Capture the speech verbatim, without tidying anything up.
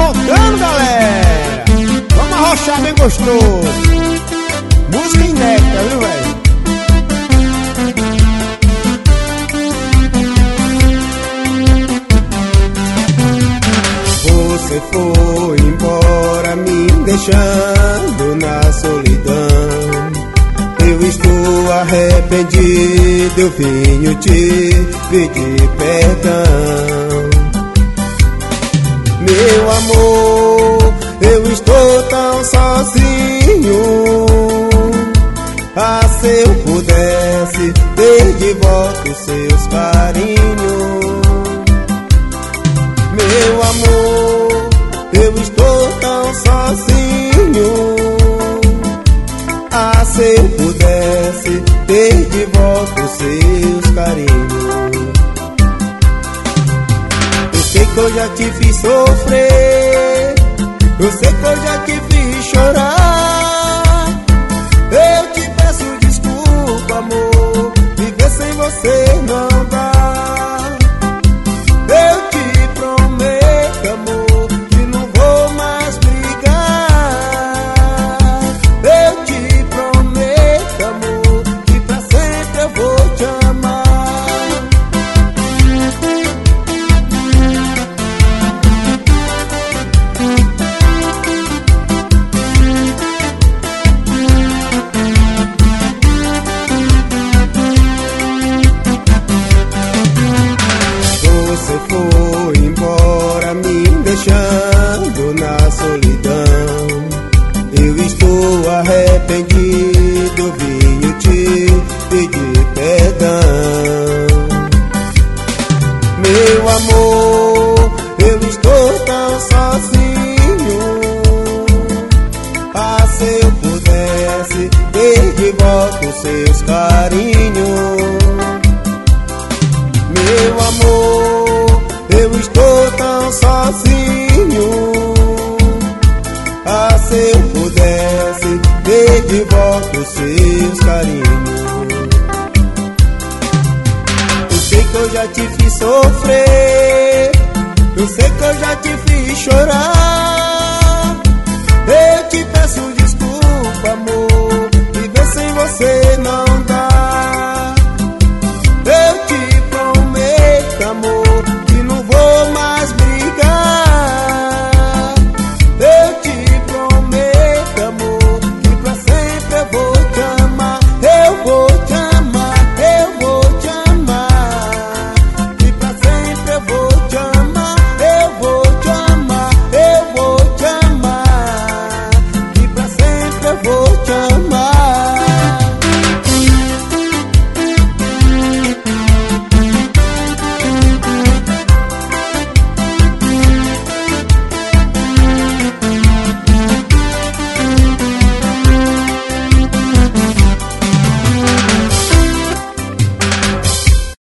tocando, galera. Vamos arrochar bem gostoso. Música inédita, viu, velho? Você foi embora me deixando na solidão. Eu estou arrependido, eu vim te pedir perdão. Meu amor, eu estou tão sozinho. Ah, se eu pudesse ter de volta os seus carinhos. Meu amor, eu estou tão sozinho. Ah, se eu pudesse ter de volta os seus carinhos. Eu sei que eu já te fiz sofrer, eu sei que eu já te fiz chorar. Eu te peço desculpa, amor, viver sem você não dá. Eu te prometo, amor, que não vou mais brigar. Eu te prometo, amor, que pra sempre eu vou te amar. Você foi embora me deixando na solidão. Eu estou arrependido, vim te pedir perdão. Meu amor, eu estou tão sozinho. Ah, se eu pudesse ter de volta os seus carinhos. Meu amor, eu estou tão sozinho. Ah, se eu pudesse ter de volta os seus carinhos. Eu sei que eu já te fiz sofrer, eu sei que eu já te fiz chorar. Eu te peço desculpa, amor, viver sem você não dá. Eu te prometo, amor, que não vou mais